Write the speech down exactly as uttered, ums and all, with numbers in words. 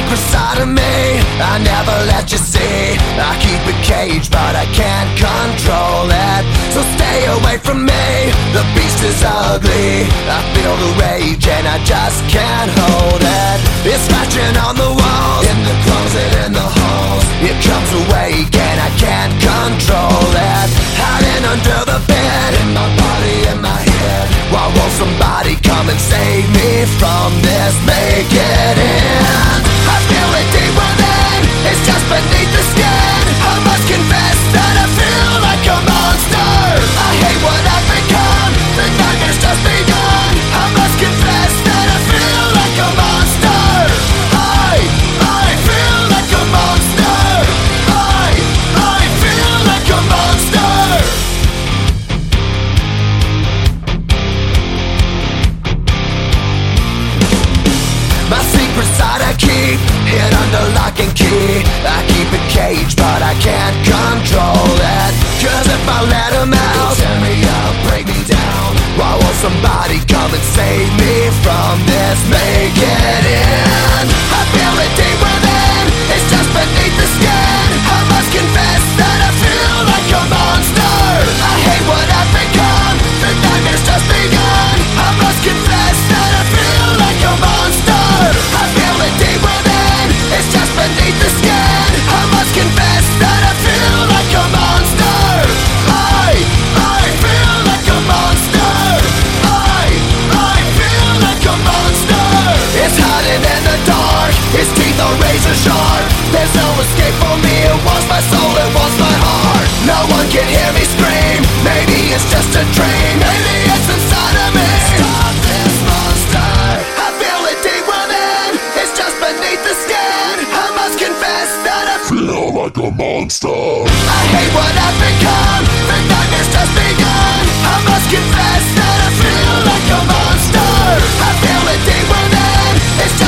secret side of me I never let you see. I keep it caged but I can't control it. So stay away from me, the beast is ugly. I feel the rage and I just can't hold it. It's scratching on the walls, in the closet, in the halls. It comes awake and I can't control it. Hiding under the bed, in my body, in my head. Why won't somebody come and save me from this? Make it end. I feel it deep within, it's just beneath the skin. I must confess that I feel like a monster. I hate what I've become, the nightmare's just begun. I must confess that I feel like a monster. I, I feel like a monster. I, I feel like a monster. My secret side I keep hid under lock and key. I keep it caged but I can't control it. Cause if I let him out, he'll tear me up, break me down. Why won't somebody come and save me from this? Make it end. I feel it deep within, it's just beneath the skin. I must confess that I feel like a monster. I hate what I've become, the nightmare's just begun. I must confess that I feel like a monster. I feel it deep within, it's just beneath the skin. I must confess that I feel like a monster. I, I feel like a monster. I, I feel like a monster. It's hiding in the dark, its teeth are razor sharp. There's no escape for me, it wants my soul, it wants my heart. No one can hear me scream, maybe it's just a dream. Maybe it's inside of me. Stop this monster. I feel it deep within, it's just beneath the skin. I must confess that I feel like a monster. I hate what I've become, the nightmare's just begun. I must confess that I feel like a monster. I feel it deep within, it's just